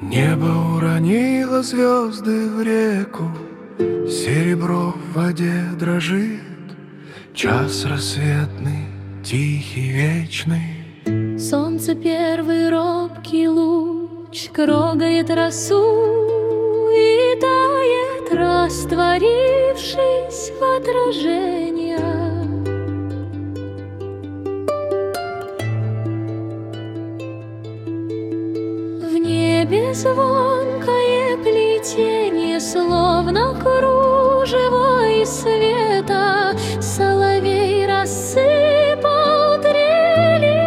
Небо уронило звезды в реку, серебро в воде дрожит. Час рассветный, тихий, вечный. Солнце первый робкий луч трогает росу и тает, растворившись в отражениях. В небе звонкое плетение, словно кружево из света. Соловей рассыпал трели,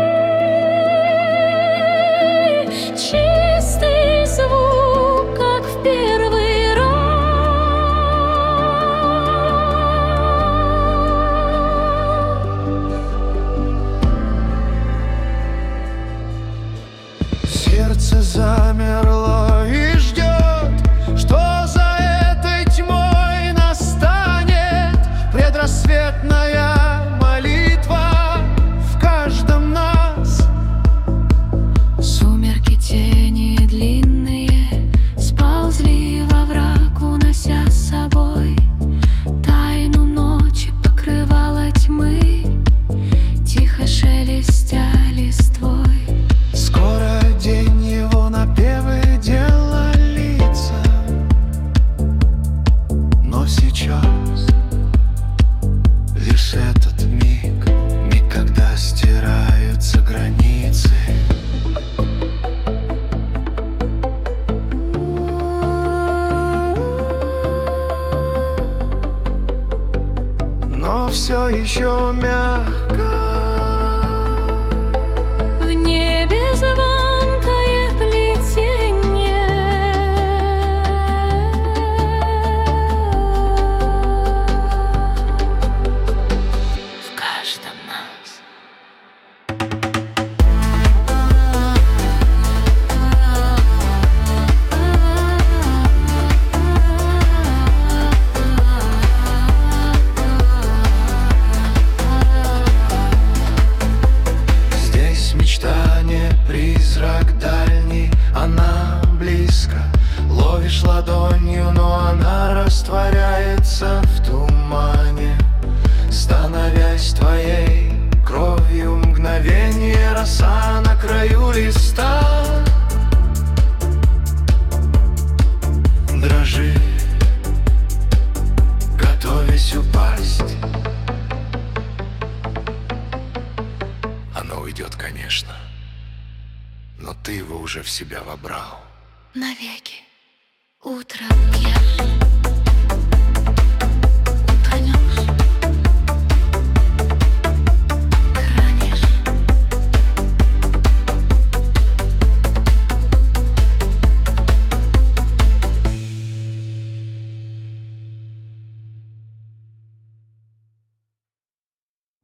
чистый звук, как в первый раз. Сердце замерло и ждет, что за этой тьмой настанет предрассветная молитва в каждом нас. Сумерки, тени длинные сползли во враг, унося с собой тайну ночи, покрывала тьмы, тихо шелестя листвой. Скоро день его напевы дело лица, но сейчас лишь этот миг, миг, когда стираются границы. Но все еще мягко. В небе звонкое плетение, в каждом нас. Здесь мечтание, призрак дальний, она близко. Ловишь ладонью, но она растворяется в тумане, становясь твоей кровью. Мгновение, роса на краю листа дрожит, готовясь упасть. Оно уйдет, конечно, но ты его уже в себя вобрал. Навеки утром я